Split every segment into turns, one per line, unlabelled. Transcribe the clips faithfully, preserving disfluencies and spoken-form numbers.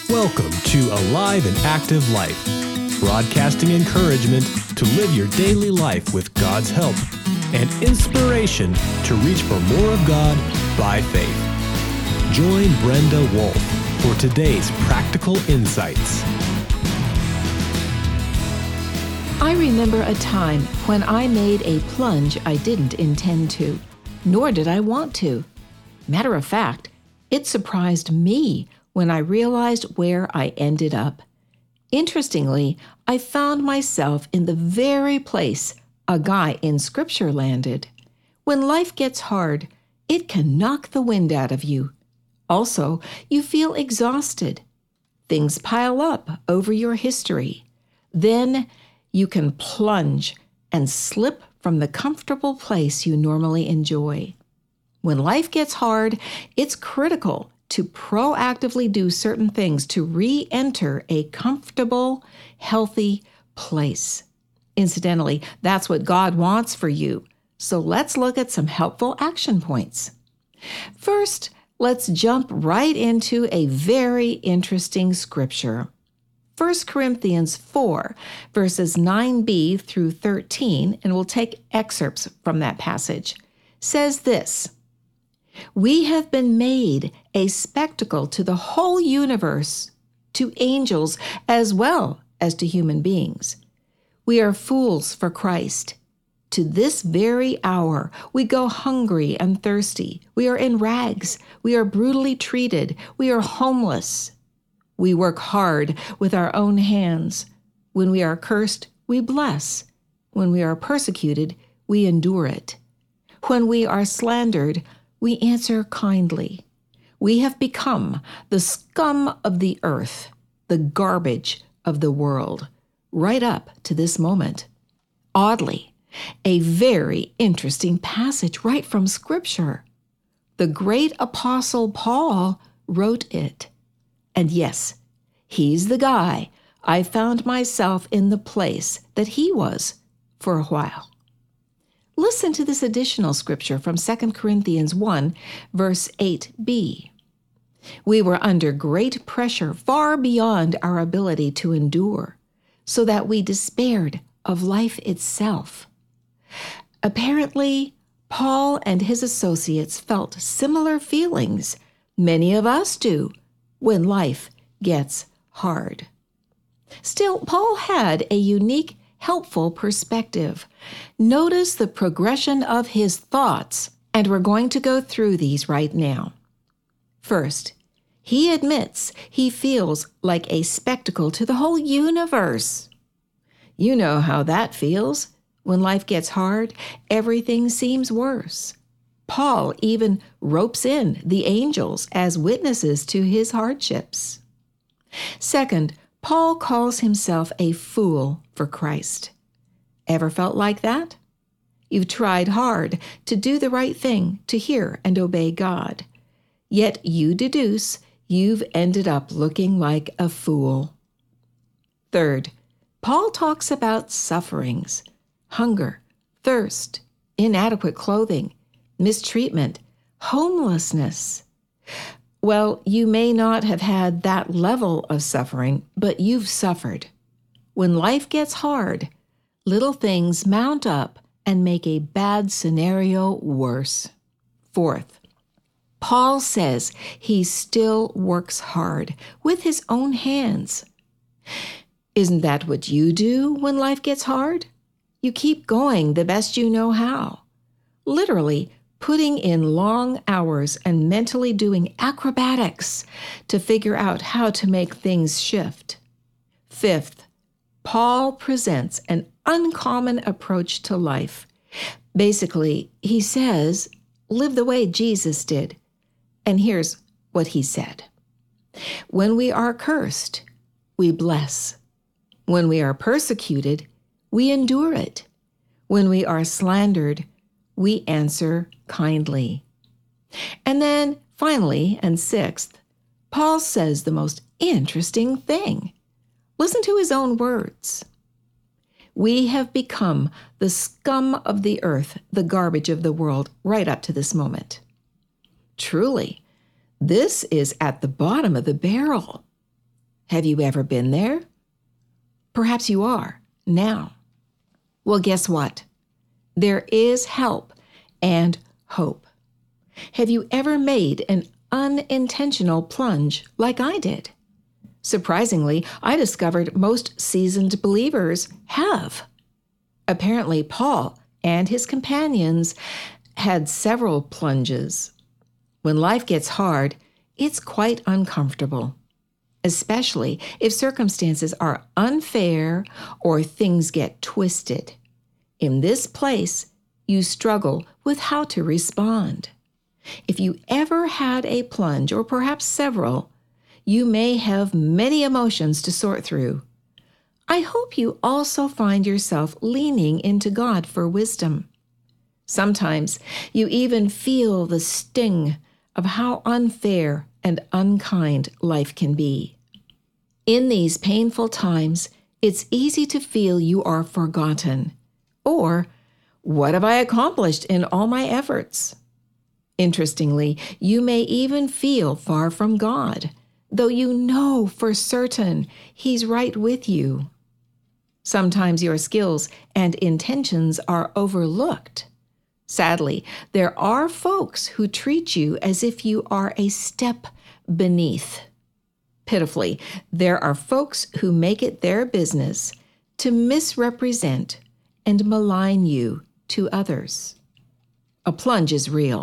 Welcome to Alive and Active Life, broadcasting encouragement to live your daily life with God's help and inspiration to reach for more of God by faith. Join Brenda Wolf for today's practical insights.
I remember a time when I made a plunge I didn't intend to, nor did I want to. Matter of fact, it surprised me when I realized where I ended up. Interestingly, I found myself in the very place a guy in Scripture landed. When life gets hard, it can knock the wind out of you. Also, you feel exhausted. Things pile up over your history. Then you can plunge and slip from the comfortable place you normally enjoy. When life gets hard, it's critical to proactively do certain things to re-enter a comfortable, healthy place. Incidentally, that's what God wants for you. So let's look at some helpful action points. First, let's jump right into a very interesting scripture. First Corinthians four, verses nine b through thirteen, and we'll take excerpts from that passage, says this: "We have been made a spectacle to the whole universe, to angels as well as to human beings. We are fools for Christ. To this very hour, we go hungry and thirsty. We are in rags. We are brutally treated. We are homeless. We work hard with our own hands. When we are cursed, we bless. When we are persecuted, we endure it. When we are slandered, we answer kindly. We have become the scum of the earth, the garbage of the world, right up to this moment." Oddly, a very interesting passage right from Scripture. The great apostle Paul wrote it. And yes, he's the guy I found myself in the place that he was for a while. Listen to this additional scripture from Second Corinthians one, verse eight b. "We were under great pressure far beyond our ability to endure, so that we despaired of life itself." Apparently, Paul and his associates felt similar feelings many of us do when life gets hard. Still, Paul had a unique, helpful perspective. Notice the progression of his thoughts, and we're going to go through these right now. First, he admits he feels like a spectacle to the whole universe. You know how that feels. When life gets hard, everything seems worse. Paul even ropes in the angels as witnesses to his hardships. Second, Paul calls himself a fool for Christ. Ever felt like that? You've tried hard to do the right thing, to hear and obey God. Yet you deduce you've ended up looking like a fool. Third, Paul talks about sufferings, hunger, thirst, inadequate clothing, mistreatment, homelessness. Well, you may not have had that level of suffering, but you've suffered. When life gets hard, little things mount up and make a bad scenario worse. Fourth, Paul says he still works hard with his own hands. Isn't that what you do when life gets hard? You keep going the best you know how. Literally, putting in long hours and mentally doing acrobatics to figure out how to make things shift. Fifth, Paul presents an uncommon approach to life. Basically, he says, live the way Jesus did. And here's what he said: "When we are cursed, we bless. When we are persecuted, we endure it. When we are slandered, we answer kindly." And then finally, and sixth, Paul says the most interesting thing. Listen to his own words. "We have become the scum of the earth, the garbage of the world, right up to this moment." Truly, this is at the bottom of the barrel. Have you ever been there? Perhaps you are now. Well, guess what? There is help and hope. Have you ever made an unintentional plunge like I did? Surprisingly, I discovered most seasoned believers have. Apparently, Paul and his companions had several plunges. When life gets hard, it's quite uncomfortable, especially if circumstances are unfair or things get twisted. In this place, you struggle with how to respond. If you ever had a plunge, or perhaps several, you may have many emotions to sort through. I hope you also find yourself leaning into God for wisdom. Sometimes you even feel the sting of how unfair and unkind life can be. In these painful times, it's easy to feel you are forgotten, or what have I accomplished in all my efforts? Interestingly, you may even feel far from God, though you know for certain He's right with you. Sometimes your skills and intentions are overlooked. Sadly, there are folks who treat you as if you are a step beneath. Pitifully, there are folks who make it their business to misrepresent and malign you to others. A plunge is real.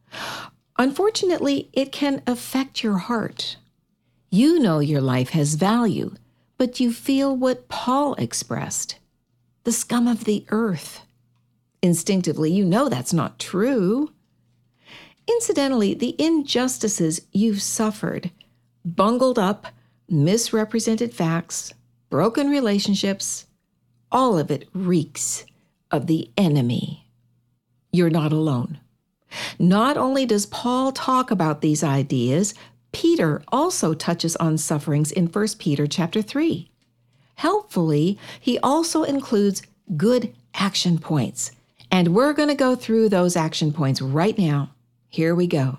Unfortunately, it can affect your heart. You know your life has value, but you feel what Paul expressed, the scum of the earth. Instinctively, you know that's not true. Incidentally, the injustices you've suffered, bungled up, misrepresented facts, broken relationships, all of it reeks of the enemy. You're not alone. Not only does Paul talk about these ideas, Peter also touches on sufferings in First Peter chapter three. Helpfully, he also includes good action points. And we're going to go through those action points right now. Here we go.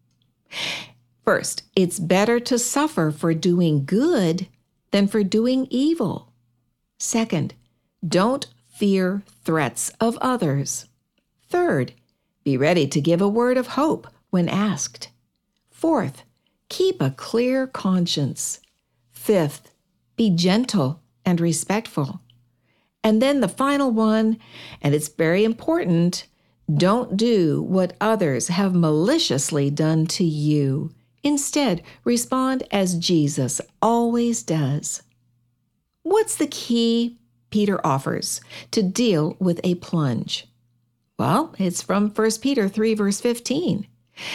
First, it's better to suffer for doing good than for doing evil. Second, don't fear threats of others. Third, be ready to give a word of hope when asked. Fourth, keep a clear conscience. Fifth, be gentle and respectful. And then the final one, and it's very important, don't do what others have maliciously done to you. Instead, respond as Jesus always does. What's the key Peter offers to deal with a plunge? Well, it's from First Peter three, verse fifteen.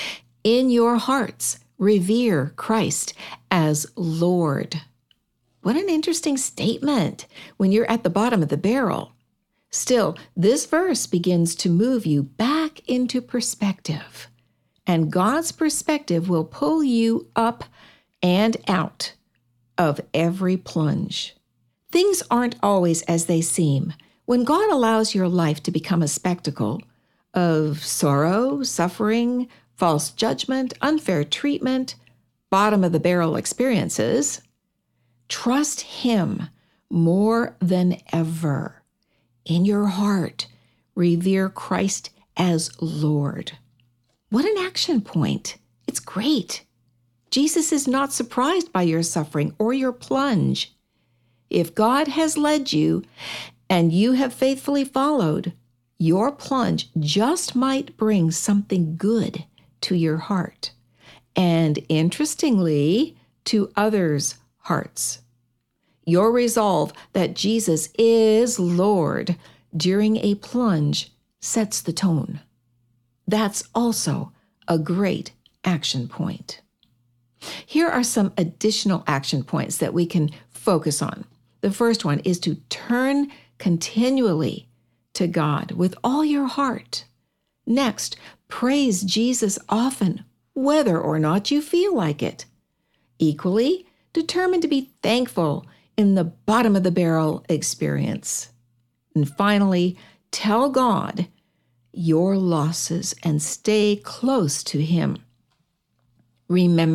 In your hearts, revere Christ as Lord. What an interesting statement when you're at the bottom of the barrel. Still, this verse begins to move you back into perspective, and God's perspective will pull you up and out of every plunge. Things aren't always as they seem. When God allows your life to become a spectacle of sorrow, suffering, false judgment, unfair treatment, bottom-of-the-barrel experiences, trust Him more than ever. In your heart, revere Christ as Lord. What an action point. It's great. Jesus is not surprised by your suffering or your plunge. If God has led you and you have faithfully followed, your plunge just might bring something good to your heart. And interestingly, to others' hearts. Your resolve that Jesus is Lord during a plunge sets the tone. That's also a great action point. Here are some additional action points that we can focus on. The first one is to turn continually to God with all your heart. Next, praise Jesus often, whether or not you feel like it. Equally, determined to be thankful in the bottom of the barrel experience. And finally, tell God your losses and stay close to Him. Remember,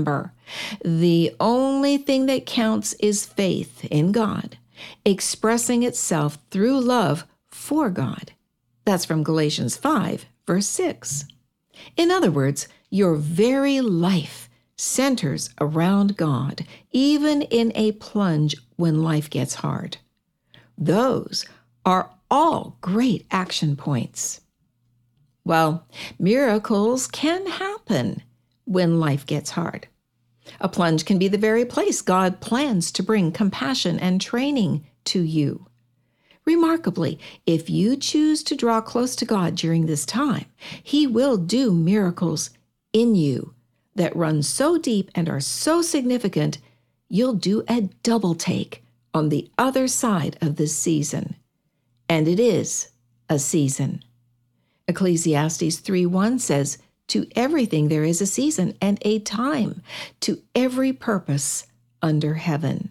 The only thing that counts is faith in God, expressing itself through love for God. That's from Galatians five, verse six. In other words, your very life centers around God, even in a plunge when life gets hard. Those are all great action points. Well, miracles can happen when life gets hard. A plunge can be the very place God plans to bring compassion and training to you. Remarkably, if you choose to draw close to God during this time, He will do miracles in you that run so deep and are so significant, you'll do a double take on the other side of this season. And it is a season. Ecclesiastes three one says, "To everything there is a season and a time, to every purpose under heaven."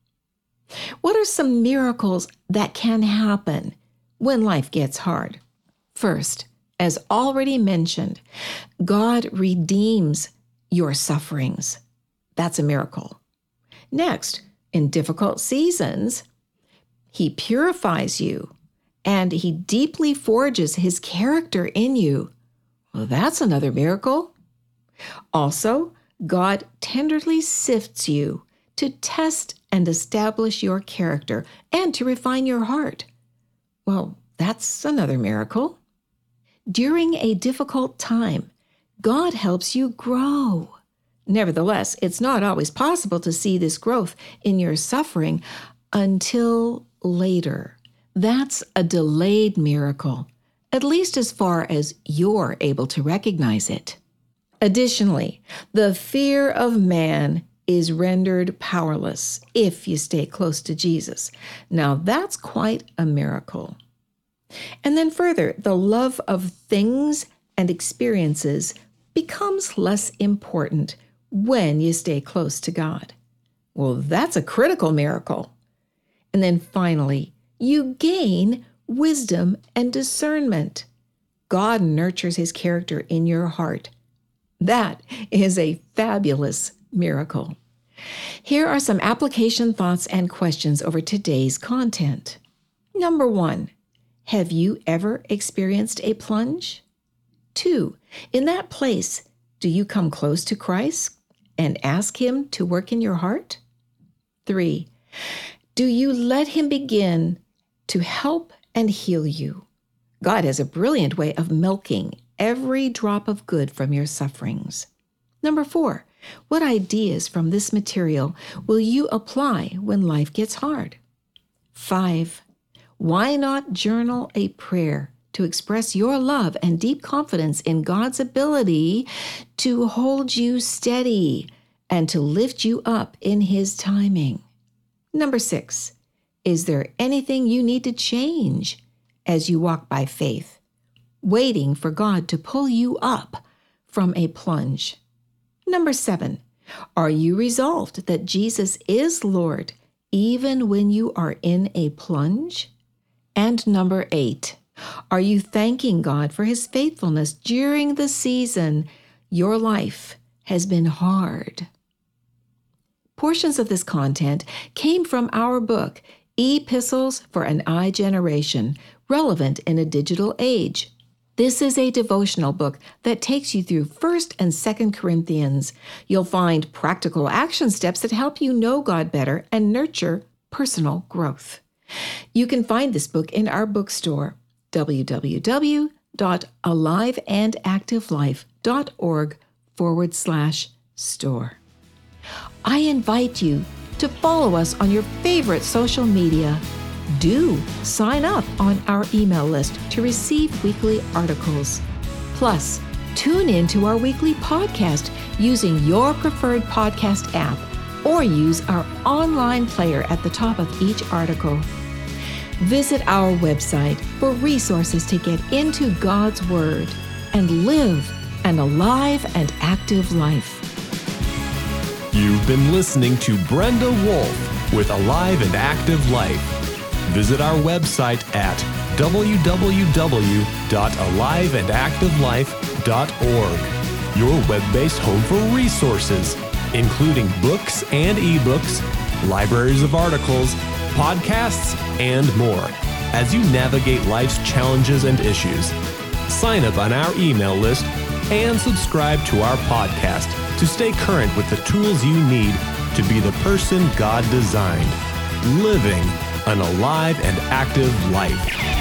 What are some miracles that can happen when life gets hard? First, as already mentioned, God redeems your sufferings. That's a miracle. Next, in difficult seasons, He purifies you and He deeply forges His character in you. Well, that's another miracle. Also, God tenderly sifts you to test and establish your character and to refine your heart. Well, that's another miracle. During a difficult time, God helps you grow. Nevertheless, it's not always possible to see this growth in your suffering until later. That's a delayed miracle, at least as far as you're able to recognize it. Additionally, the fear of man is rendered powerless if you stay close to Jesus. Now, that's quite a miracle. And then further, the love of things and experiences becomes less important when you stay close to God. Well, that's a critical miracle. And then finally, you gain wisdom and discernment. God nurtures His character in your heart. That is a fabulous miracle. Here are some application thoughts and questions over today's content. Number one, have you ever experienced a plunge? Two, in that place, do you come close to Christ and ask Him to work in your heart? Three, do you let Him begin to help and heal you? God has a brilliant way of milking every drop of good from your sufferings. Number four, what ideas from this material will you apply when life gets hard? Five, why not journal a prayer to express your love and deep confidence in God's ability to hold you steady and to lift you up in His timing? Number six, is there anything you need to change as you walk by faith, waiting for God to pull you up from a plunge? Number seven, are you resolved that Jesus is Lord even when you are in a plunge? And number eight, are you thanking God for His faithfulness during the season your life has been hard? Portions of this content came from our book, Epistles for an iGeneration, Relevant in a Digital Age. This is a devotional book that takes you through First and Second Corinthians. You'll find practical action steps that help you know God better and nurture personal growth. You can find this book in our bookstore, www.aliveandactivelife.org forward slash store. I invite you to follow us on your favorite social media. Do sign up on our email list to receive weekly articles. Plus, tune in to our weekly podcast using your preferred podcast app or use our online player at the top of each article. Visit our website for resources to get into God's Word and live an alive and active life.
You've been listening to Brenda Wolf with Alive and Active Life. Visit our website at w w w dot alive and active life dot org, your web-based home for resources, including books and ebooks, libraries of articles, podcasts, and more, as you navigate life's challenges and issues. Sign up on our email list and subscribe to our podcast to stay current with the tools you need to be the person God designed, living an alive and active life.